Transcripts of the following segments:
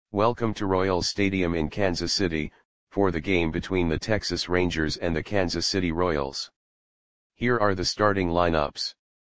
Welcome to Royals Stadium in Kansas City, for the game between the Texas Rangers and the Kansas City Royals. Here are the starting lineups.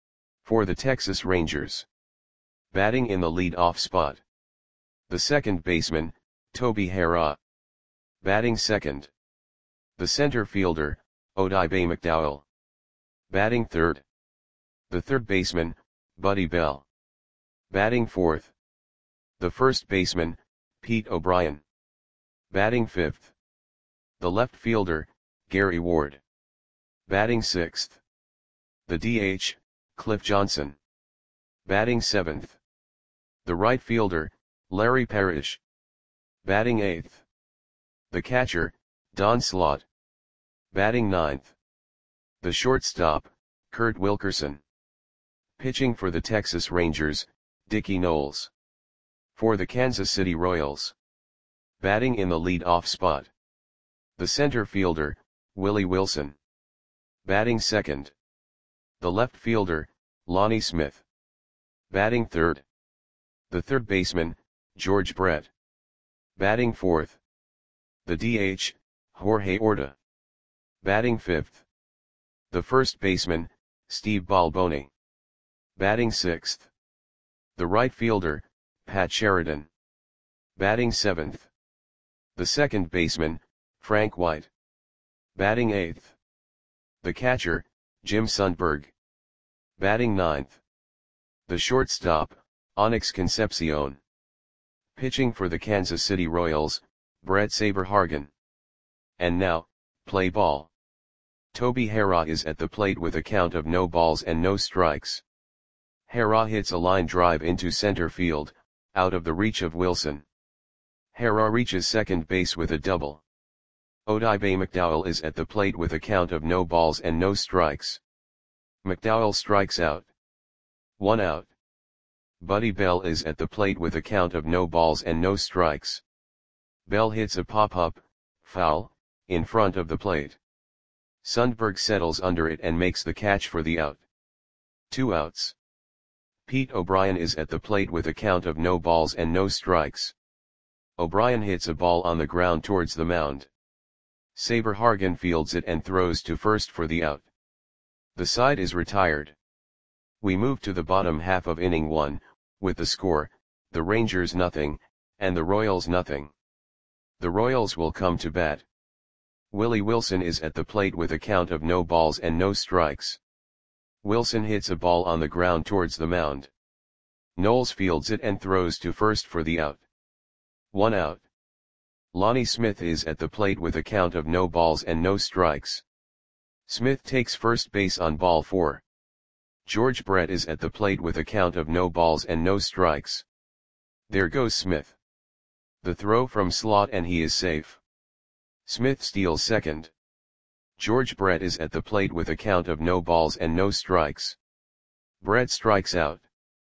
For the Texas Rangers. Batting in the lead-off spot. The second baseman, Toby Harrah. Batting second. The center fielder, Oddibe McDowell. Batting third. The third baseman, Buddy Bell. Batting fourth. The first baseman, Pete O'Brien. Batting fifth. The left fielder, Gary Ward. Batting sixth. The DH, Cliff Johnson. Batting seventh. The right fielder, Larry Parrish. Batting eighth. The catcher, Don Slaught. Batting ninth. The shortstop, Kurt Wilkerson. Pitching for the Texas Rangers, Dickie Knowles. For the Kansas City Royals. Batting in the lead-off spot. The center fielder, Willie Wilson. Batting second. The left fielder, Lonnie Smith. Batting third. The third baseman, George Brett. Batting fourth. The DH, Jorge Orta. Batting fifth. The first baseman, Steve Balboni. Batting sixth. The right fielder, Pat Sheridan. Batting seventh. The second baseman, Frank White. Batting eighth. The catcher, Jim Sundberg. Batting ninth. The shortstop, Onyx Concepcion. Pitching for the Kansas City Royals, Brett Saberhagen. And now, play ball. Toby Harrah is at the plate with a count of no balls and no strikes. Harrah hits a line drive into center field, out of the reach of Wilson. Harrah reaches second base with a double. Oddibe McDowell is at the plate with a count of no balls and no strikes. McDowell strikes out. 1 out. Buddy Bell is at the plate with a count of no balls and no strikes. Bell hits a pop-up, foul, in front of the plate. Sundberg settles under it and makes the catch for the out. 2 outs. Pete O'Brien is at the plate with a count of no balls and no strikes. O'Brien hits a ball on the ground towards the mound. Saberhagen fields it and throws to first for the out. The side is retired. We move to the bottom half of inning 1, with the score, the Rangers nothing, and the Royals nothing. The Royals will come to bat. Willie Wilson is at the plate with a count of no balls and no strikes. Wilson hits a ball on the ground towards the mound. Knowles fields it and throws to first for the out. 1 out. Lonnie Smith is at the plate with a count of no balls and no strikes. Smith takes first base on ball 4. George Brett is at the plate with a count of no balls and no strikes. There goes Smith. The throw from Slaught and he is safe. Smith steals second. George Brett is at the plate with a count of no balls and no strikes. Brett strikes out.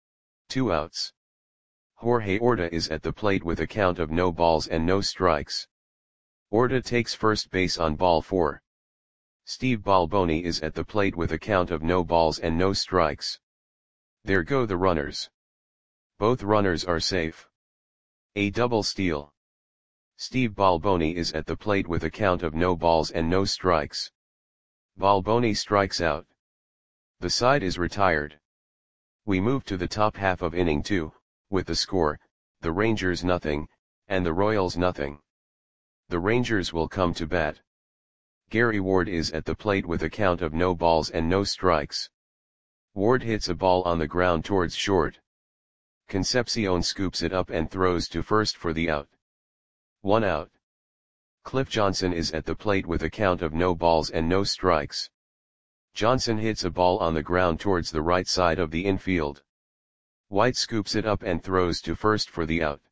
2 outs. Jorge Orta is at the plate with a count of no balls and no strikes. Orta takes first base on ball 4. Steve Balboni is at the plate with a count of no balls and no strikes. There go the runners. Both runners are safe. A double steal. Steve Balboni is at the plate with a count of no balls and no strikes. Balboni strikes out. The side is retired. We move to the top half of inning 2, with the score, the Rangers nothing, and the Royals nothing. The Rangers will come to bat. Gary Ward is at the plate with a count of no balls and no strikes. Ward hits a ball on the ground towards short. Concepcion scoops it up and throws to first for the out. 1 out. Cliff Johnson is at the plate with a count of no balls and no strikes. Johnson hits a ball on the ground towards the right side of the infield. White scoops it up and throws to first for the out.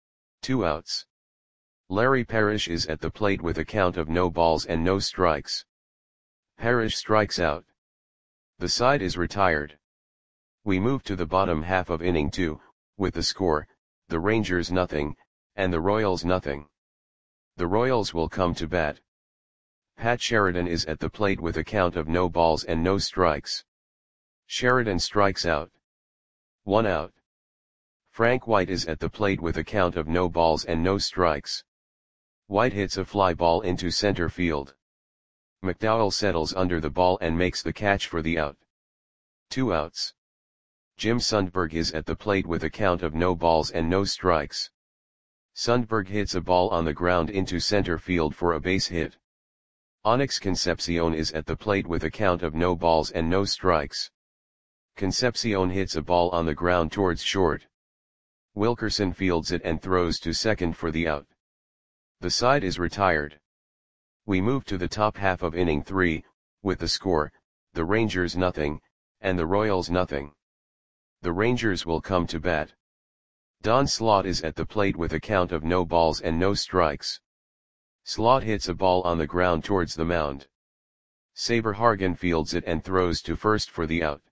2 outs. Larry Parrish is at the plate with a count of no balls and no strikes. Parrish strikes out. The side is retired. We move to the bottom half of inning 2, with the score, the Rangers nothing, and the Royals nothing. The Royals will come to bat. Pat Sheridan is at the plate with a count of no balls and no strikes. Sheridan strikes out. 1 out. Frank White is at the plate with a count of no balls and no strikes. White hits a fly ball into center field. McDowell settles under the ball and makes the catch for the out. 2 outs. Jim Sundberg is at the plate with a count of no balls and no strikes. Sundberg hits a ball on the ground into center field for a base hit. Onyx Concepcion is at the plate with a count of no balls and no strikes. Concepcion hits a ball on the ground towards short. Wilkerson fields it and throws to second for the out. The side is retired. We move to the top half of inning 3, with the score, the Rangers nothing, and the Royals nothing. The Rangers will come to bat. Don Slaught is at the plate with a count of no balls and no strikes. Slaught hits a ball on the ground towards the mound. Saber Hargan fields it and throws to first for the out.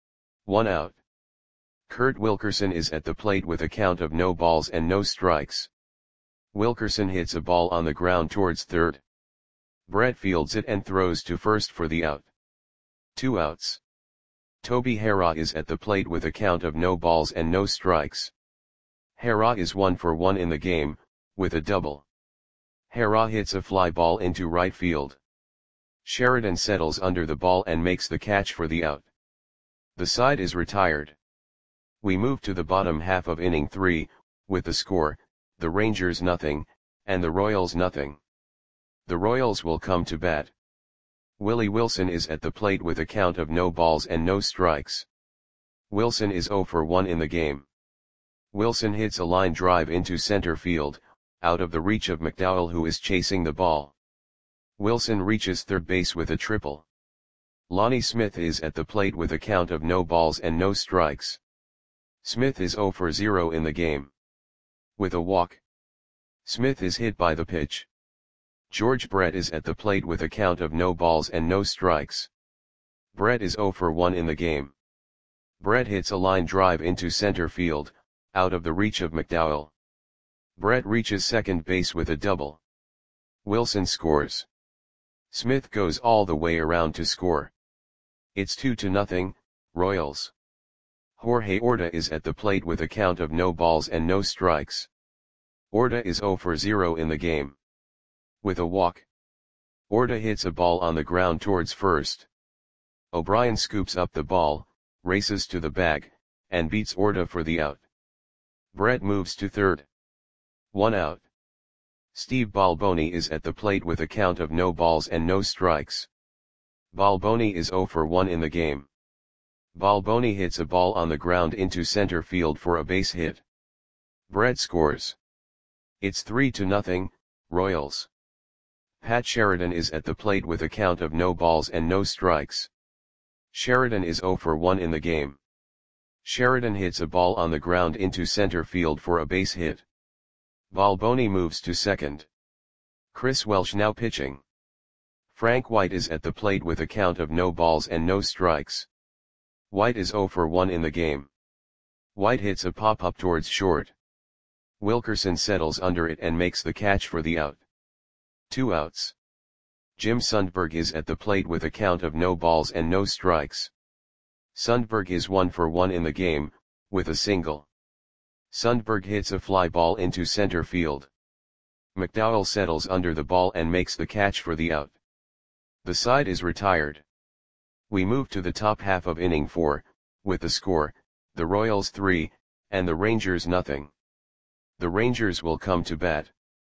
1 out. Kurt Wilkerson is at the plate with a count of no balls and no strikes. Wilkerson hits a ball on the ground towards third. Brett fields it and throws to first for the out. 2 outs. Toby Harrah is at the plate with a count of no balls and no strikes. Harrah is 1 for 1 in the game, with a double. Harrah hits a fly ball into right field. Sheridan settles under the ball and makes the catch for the out. The side is retired. We move to the bottom half of inning 3, with the score, the Rangers nothing, and the Royals nothing. The Royals will come to bat. Willie Wilson is at the plate with a count of no balls and no strikes. Wilson is 0 for 1 in the game. Wilson hits a line drive into center field, out of the reach of McDowell who is chasing the ball. Wilson reaches third base with a triple. Lonnie Smith is at the plate with a count of no balls and no strikes. Smith is 0 for 0 in the game. With a walk. Smith is hit by the pitch. George Brett is at the plate with a count of no balls and no strikes. Brett is 0 for 1 in the game. Brett hits a line drive into center field, out of the reach of McDowell. Brett reaches second base with a double. Wilson scores. Smith goes all the way around to score. It's 2-0, Royals. Jorge Orta is at the plate with a count of no balls and no strikes. Orta is 0 for 0 in the game. With a walk. Orta hits a ball on the ground towards first. O'Brien scoops up the ball, races to the bag, and beats Orta for the out. Brett moves to third. 1 out. Steve Balboni is at the plate with a count of no balls and no strikes. Balboni is 0 for 1 in the game. Balboni hits a ball on the ground into center field for a base hit. Brett scores. It's 3-0, Royals. Pat Sheridan is at the plate with a count of no balls and no strikes. Sheridan is 0 for 1 in the game. Sheridan hits a ball on the ground into center field for a base hit. Balboni moves to second. Chris Welsh now pitching. Frank White is at the plate with a count of no balls and no strikes. White is 0 for 1 in the game. White hits a pop-up towards short. Wilkerson settles under it and makes the catch for the out. 2 outs. Jim Sundberg is at the plate with a count of no balls and no strikes. Sundberg is 1 for 1 in the game, with a single. Sundberg hits a fly ball into center field. McDowell settles under the ball and makes the catch for the out. The side is retired. We move to the top half of inning 4, with the score, the Royals 3, and the Rangers nothing. The Rangers will come to bat.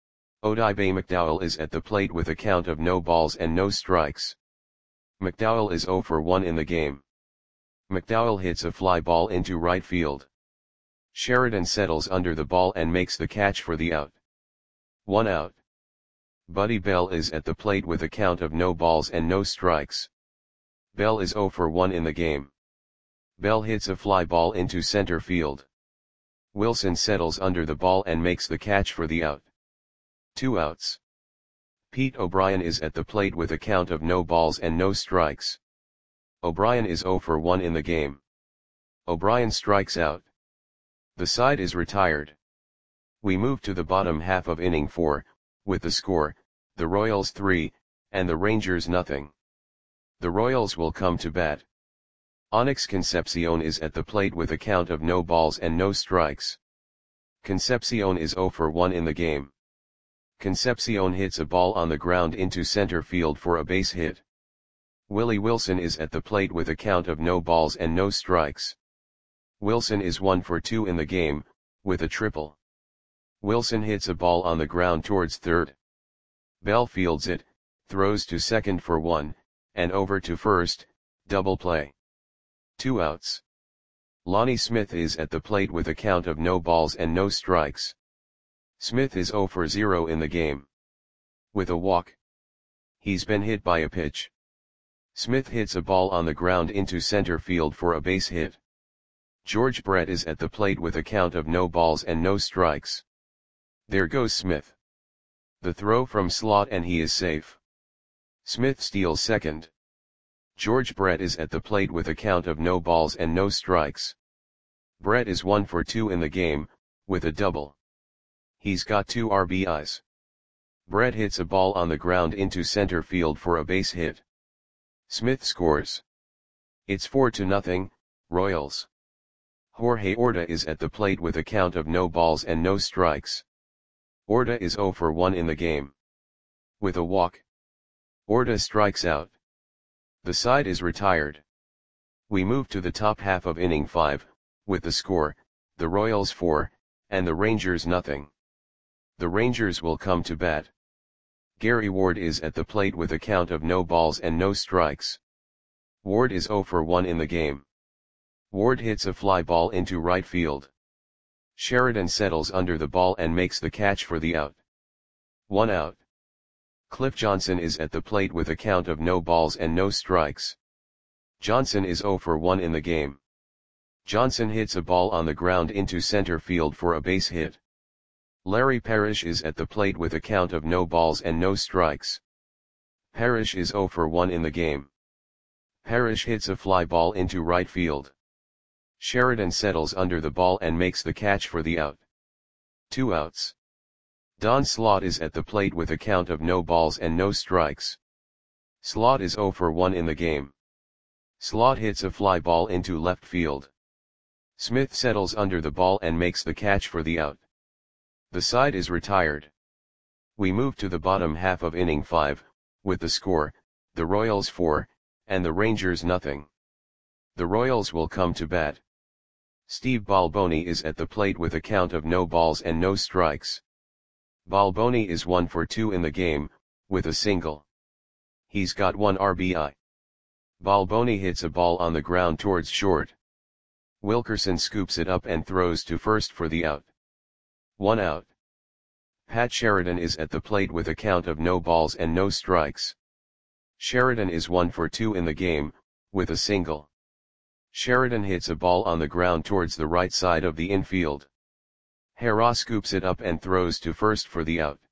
Odibe McDowell is at the plate with a count of no balls and no strikes. McDowell is 0 for 1 in the game. McDowell hits a fly ball into right field. Sheridan settles under the ball and makes the catch for the out. 1 out. Buddy Bell is at the plate with a count of no balls and no strikes. Bell is 0 for 1 in the game. Bell hits a fly ball into center field. Wilson settles under the ball and makes the catch for the out. 2 outs. Pete O'Brien is at the plate with a count of no balls and no strikes. O'Brien is 0 for 1 in the game. O'Brien strikes out. The side is retired. We move to the bottom half of inning 4, with the score, the Royals 3, and the Rangers nothing. The Royals will come to bat. Onyx Concepcion is at the plate with a count of no balls and no strikes. Concepcion is 0 for 1 in the game. Concepcion hits a ball on the ground into center field for a base hit. Willie Wilson is at the plate with a count of no balls and no strikes. Wilson is 1 for 2 in the game, with a triple. Wilson hits a ball on the ground towards third. Bell fields it, throws to second for 1, and over to first, double play. 2 outs. Lonnie Smith is at the plate with a count of no balls and no strikes. Smith is 0 for 0 in the game. With a walk. He's been hit by a pitch. Smith hits a ball on the ground into center field for a base hit. George Brett is at the plate with a count of no balls and no strikes. There goes Smith. The throw from slot and he is safe. Smith steals second. George Brett is at the plate with a count of no balls and no strikes. Brett is 1 for 2 in the game, with a double. He's got 2 RBIs. Brett hits a ball on the ground into center field for a base hit. Smith scores. It's 4-0, Royals. Jorge Orta is at the plate with a count of no balls and no strikes. Orta is 0 for 1 in the game. With a walk. Orta strikes out. The side is retired. We move to the top half of inning 5, with the score, the Royals 4, and the Rangers nothing. The Rangers will come to bat. Gary Ward is at the plate with a count of no balls and no strikes. Ward is 0 for 1 in the game. Ward hits a fly ball into right field. Sheridan settles under the ball and makes the catch for the out. 1 out. Cliff Johnson is at the plate with a count of no balls and no strikes. Johnson is 0 for 1 in the game. Johnson hits a ball on the ground into center field for a base hit. Larry Parrish is at the plate with a count of no balls and no strikes. Parrish is 0 for 1 in the game. Parrish hits a fly ball into right field. Sheridan settles under the ball and makes the catch for the out. 2 outs. Don Slaught is at the plate with a count of no balls and no strikes. Slaught is 0 for 1 in the game. Slaught hits a fly ball into left field. Smith settles under the ball and makes the catch for the out. The side is retired. We move to the bottom half of inning 5, with the score, the Royals 4, and the Rangers nothing. The Royals will come to bat. Steve Balboni is at the plate with a count of no balls and no strikes. Balboni is 1 for 2 in the game, with a single. He's got 1 RBI. Balboni hits a ball on the ground towards short. Wilkerson scoops it up and throws to first for the out. 1 out. Pat Sheridan is at the plate with a count of no balls and no strikes. Sheridan is 1 for 2 in the game, with a single. Sheridan hits a ball on the ground towards the right side of the infield. Hera scoops it up and throws to first for the out.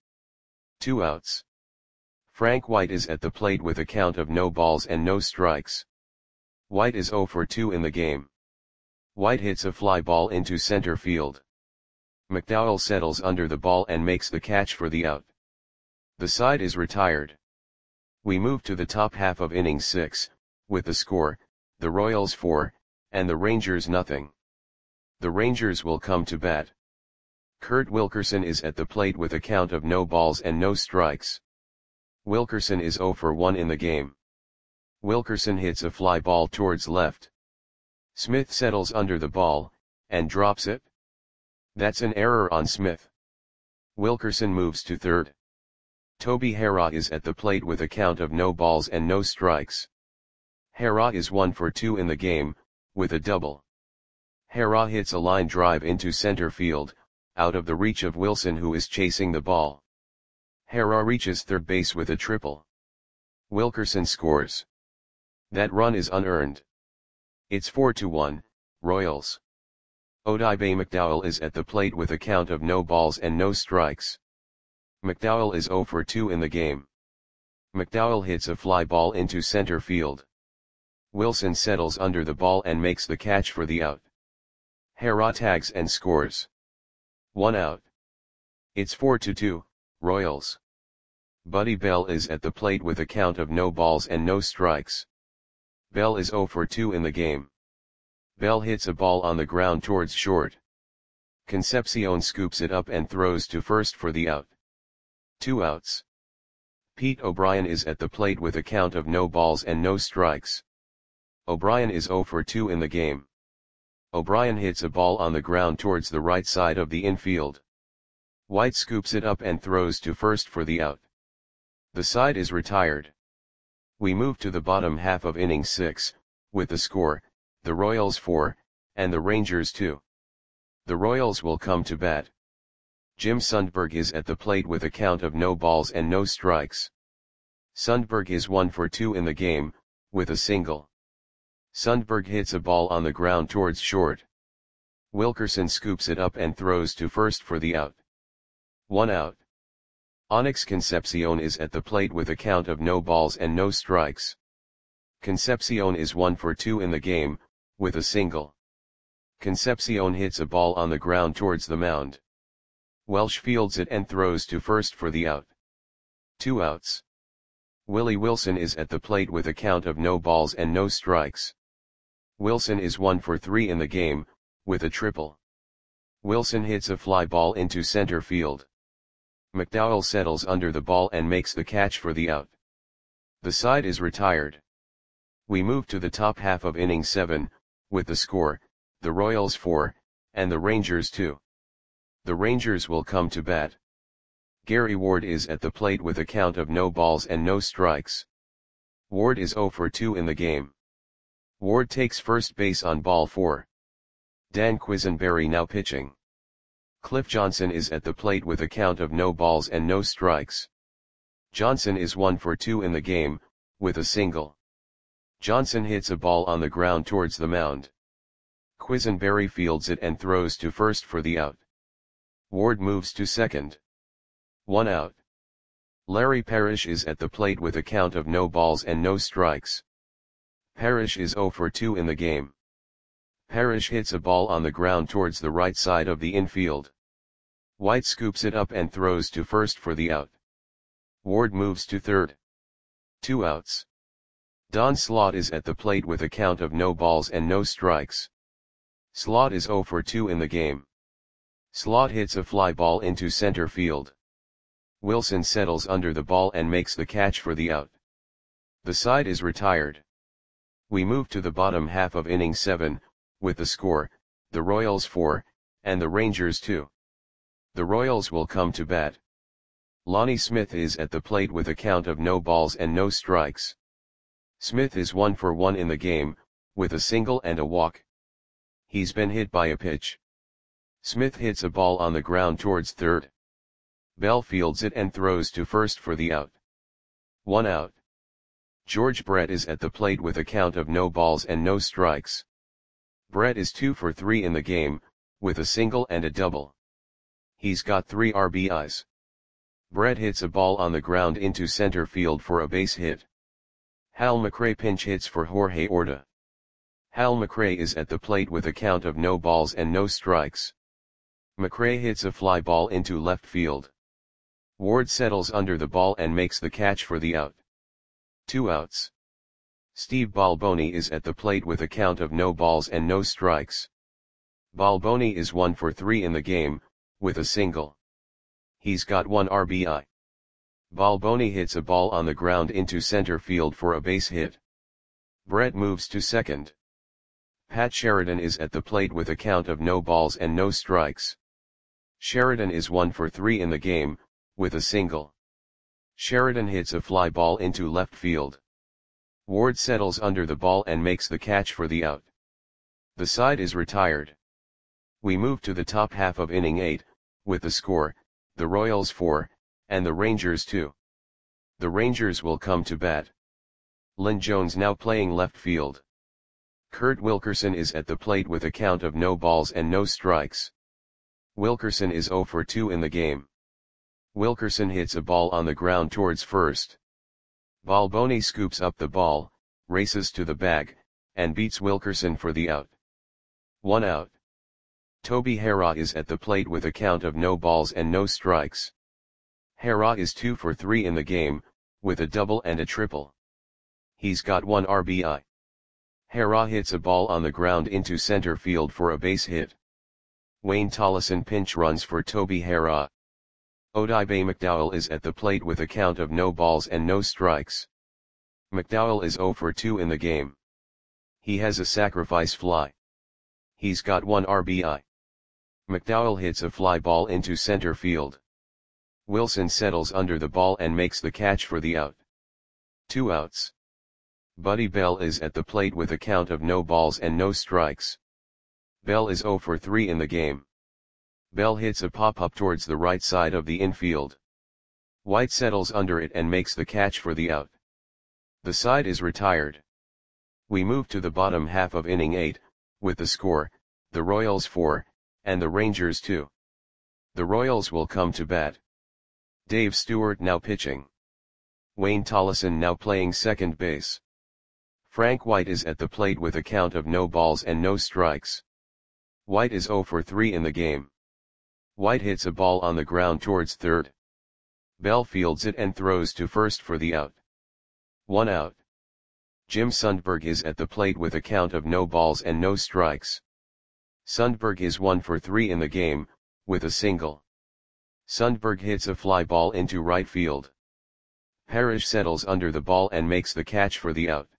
2 outs. Frank White is at the plate with a count of no balls and no strikes. White is 0 for 2 in the game. White hits a fly ball into center field. McDowell settles under the ball and makes the catch for the out. The side is retired. We move to the top half of inning 6, with the score, the Royals 4, and the Rangers nothing. The Rangers will come to bat. Kurt Wilkerson is at the plate with a count of no balls and no strikes. Wilkerson is 0 for 1 in the game. Wilkerson hits a fly ball towards left. Smith settles under the ball, and drops it. That's an error on Smith. Wilkerson moves to third. Toby Hera is at the plate with a count of no balls and no strikes. Hera is 1 for 2 in the game, with a double. Hera hits a line drive into center field, out of the reach of Wilson who is chasing the ball. Hera reaches third base with a triple. Wilkerson scores. That run is unearned. It's 4-1, Royals. Odibe McDowell is at the plate with a count of no balls and no strikes. McDowell is 0 for 2 in the game. McDowell hits a fly ball into center field. Wilson settles under the ball and makes the catch for the out. Hera tags and scores. 1 out. It's 4-2, Royals. Buddy Bell is at the plate with a count of no balls and no strikes. Bell is 0 for 2 in the game. Bell hits a ball on the ground towards short. Concepcion scoops it up and throws to first for the out. 2 outs. Pete O'Brien is at the plate with a count of no balls and no strikes. O'Brien is 0 for 2 in the game. O'Brien hits a ball on the ground towards the right side of the infield. White scoops it up and throws to first for the out. The side is retired. We move to the bottom half of inning 6, with the score, the Royals 4, and the Rangers 2. The Royals will come to bat. Jim Sundberg is at the plate with a count of no balls and no strikes. Sundberg is 1 for 2 in the game, with a single. Sundberg hits a ball on the ground towards short. Wilkerson scoops it up and throws to first for the out. 1 out. Onyx Concepcion is at the plate with a count of no balls and no strikes. Concepcion is 1 for 2 in the game, with a single. Concepcion hits a ball on the ground towards the mound. Welsh fields it and throws to first for the out. 2 outs. Willie Wilson is at the plate with a count of no balls and no strikes. Wilson is 1 for 3 in the game, with a triple. Wilson hits a fly ball into center field. McDowell settles under the ball and makes the catch for the out. The side is retired. We move to the top half of inning 7, with the score, the Royals 4, and the Rangers 2. The Rangers will come to bat. Gary Ward is at the plate with a count of no balls and no strikes. Ward is 0 for 2 in the game. Ward takes first base on ball 4. Dan Quisenberry now pitching. Cliff Johnson is at the plate with a count of no balls and no strikes. Johnson is 1 for 2 in the game, with a single. Johnson hits a ball on the ground towards the mound. Quisenberry fields it and throws to first for the out. Ward moves to second. 1 out. Larry Parrish is at the plate with a count of no balls and no strikes. Parrish is 0 for 2 in the game. Parrish hits a ball on the ground towards the right side of the infield. White scoops it up and throws to first for the out. Ward moves to third. 2 outs. Don Slaught is at the plate with a count of no balls and no strikes. Slaught is 0 for 2 in the game. Slaught hits a fly ball into center field. Wilson settles under the ball and makes the catch for the out. The side is retired. We move to the bottom half of inning 7, with the score, the Royals 4, and the Rangers 2. The Royals will come to bat. Lonnie Smith is at the plate with a count of no balls and no strikes. Smith is 1 for 1 in the game, with a single and a walk. He's been hit by a pitch. Smith hits a ball on the ground towards third. Bell fields it and throws to first for the out. 1 out. George Brett is at the plate with a count of no balls and no strikes. Brett is 2 for 3 in the game, with a single and a double. He's got 3 RBIs. Brett hits a ball on the ground into center field for a base hit. Hal McRae pinch hits for Jorge Orta. Hal McRae is at the plate with a count of no balls and no strikes. McRae hits a fly ball into left field. Ward settles under the ball and makes the catch for the out. 2 outs. Steve Balboni is at the plate with a count of no balls and no strikes. Balboni is 1 for 3 in the game, with a single. He's got 1 RBI. Balboni hits a ball on the ground into center field for a base hit. Brett moves to second. Pat Sheridan is at the plate with a count of no balls and no strikes. Sheridan is 1 for 3 in the game, with a single. Sheridan hits a fly ball into left field. Ward settles under the ball and makes the catch for the out. The side is retired. We move to the top half of inning 8, with the score, the Royals 4, and the Rangers 2. The Rangers will come to bat. Lynn Jones now playing left field. Kurt Wilkerson is at the plate with a count of no balls and no strikes. Wilkerson is 0 for 2 in the game. Wilkerson hits a ball on the ground towards first. Balboni scoops up the ball, races to the bag, and beats Wilkerson for the out. 1 out. Toby Harrah is at the plate with a count of no balls and no strikes. Harrah is 2 for 3 in the game, with a double and a triple. He's got 1 RBI. Harrah hits a ball on the ground into center field for a base hit. Wayne Tollison pinch runs for Toby Harrah. Odibe McDowell is at the plate with a count of no balls and no strikes. McDowell is 0 for 2 in the game. He has a sacrifice fly. He's got 1 RBI. McDowell hits a fly ball into center field. Wilson settles under the ball and makes the catch for the out. 2 outs. Buddy Bell is at the plate with a count of no balls and no strikes. Bell is 0 for 3 in the game. Bell hits a pop-up towards the right side of the infield. White settles under it and makes the catch for the out. The side is retired. We move to the bottom half of inning 8, with the score, the Royals 4, and the Rangers 2. The Royals will come to bat. Dave Stewart now pitching. Wayne Tollison now playing second base. Frank White is at the plate with a count of no balls and no strikes. White is 0 for 3 in the game. White hits a ball on the ground towards third. Bell fields it and throws to first for the out. 1 out. Jim Sundberg is at the plate with a count of no balls and no strikes. Sundberg is 1 for 3 in the game, with a single. Sundberg hits a fly ball into right field. Parrish settles under the ball and makes the catch for the out.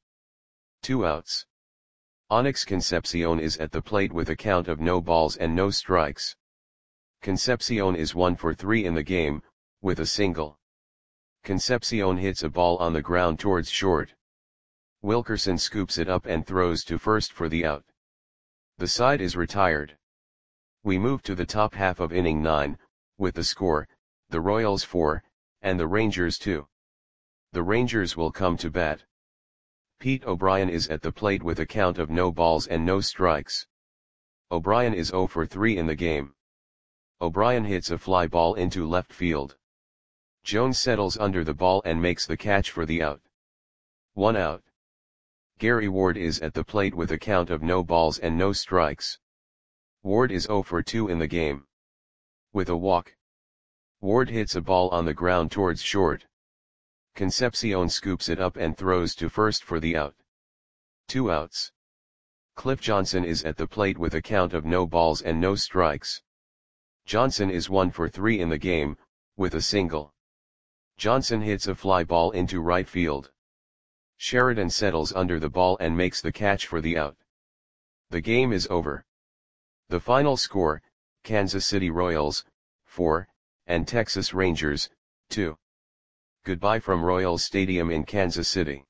2 outs. Onyx Concepcion is at the plate with a count of no balls and no strikes. Concepcion is 1 for 3 in the game, with a single. Concepcion hits a ball on the ground towards short. Wilkerson scoops it up and throws to first for the out. The side is retired. We move to the top half of inning 9, with the score, the Royals 4, and the Rangers 2. The Rangers will come to bat. Pete O'Brien is at the plate with a count of no balls and no strikes. O'Brien is 0 for 3 in the game. O'Brien hits a fly ball into left field. Jones settles under the ball and makes the catch for the out. 1 out. Gary Ward is at the plate with a count of no balls and no strikes. Ward is 0 for 2 in the game. With a walk. Ward hits a ball on the ground towards short. Concepcion scoops it up and throws to first for the out. 2 outs. Cliff Johnson is at the plate with a count of no balls and no strikes. Johnson is 1 for 3 in the game, with a single. Johnson hits a fly ball into right field. Sheridan settles under the ball and makes the catch for the out. The game is over. The final score, Kansas City Royals, 4, and Texas Rangers, 2. Goodbye from Royals Stadium in Kansas City.